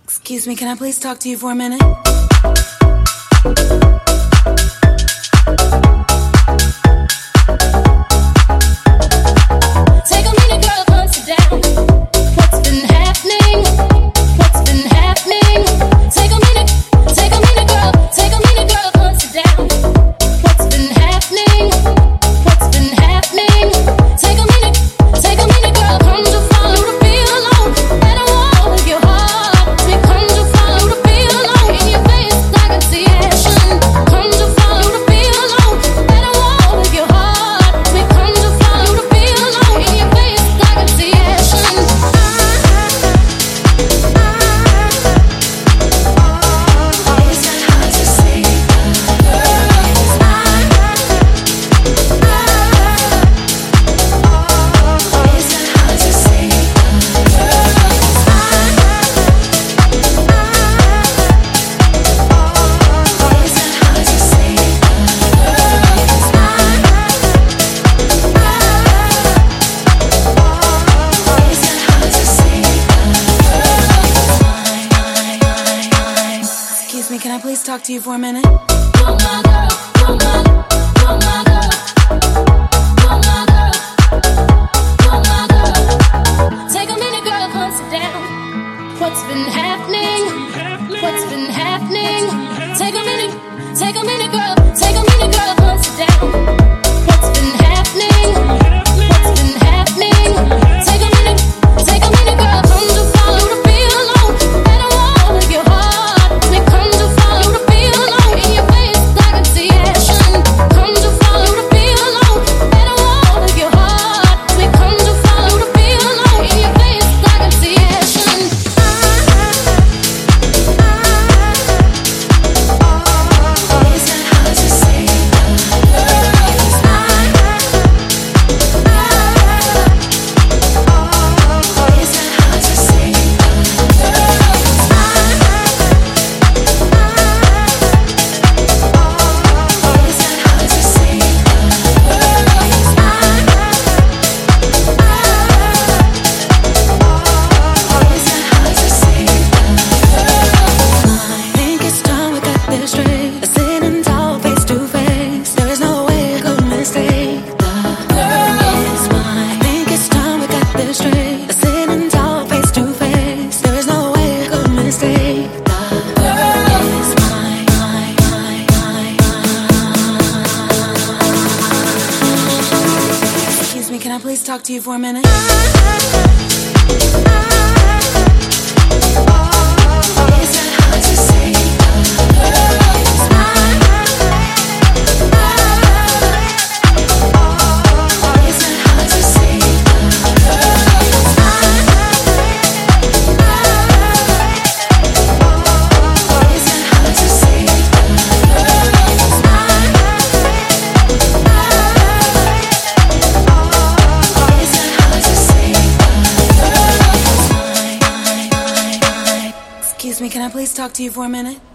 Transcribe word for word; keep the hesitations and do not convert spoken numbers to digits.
Excuse me, can I please talk to you for a minute? Take a minute, girl, come sit down. What's been happening? What's been happening? Take a minute, take a minute, girl. Take a minute, girl, come sit down. What's been happening? What's been happening? Take a minute, take a minute, girl. Come to follow the feel alone. Let it walk with your heart. We come to follow the feel alone. In your face, I can see action. Come to follow the feel alone. Let it walk with your heart. We come to follow the feel alone. In your face, I can see action. Is that hard to say? Excuse me, can I please talk to you for a minute? You're my girl, you're my, you're my girl. You're my girl, you're my girl. Take a minute, girl, come sit down. What's been happening? What's been happening? Take a minute, take a minute, girl. Take a minute, girl, come sit down. What's been happening? What's been happening? Take a minute, take a minute, girl. Come to follow the feel alone. Let it walk with your heart. We come to follow the feel alone. In your face, I can see action. Come to follow the feel alone. Let it walk with your heart. We come to follow the feel alone. In your face, I can see action. Is that hard to say? Is that hard to say? Is that hard to say? Is that hard to say? Think it's time we got this straight. Sitting tall, face to face. There is no way I could mistake. The girl is mine. Think it's time we got this straight. Sitting tall, face to face. There is no way I could mistake. The girl is mine. Mine, mine, mine, mine. Excuse me, can I please talk to you for a minute? Is that hard to say? Is that hard to say? Is that hard to say? Is that hard to say? Excuse me, can I please talk to you for a minute?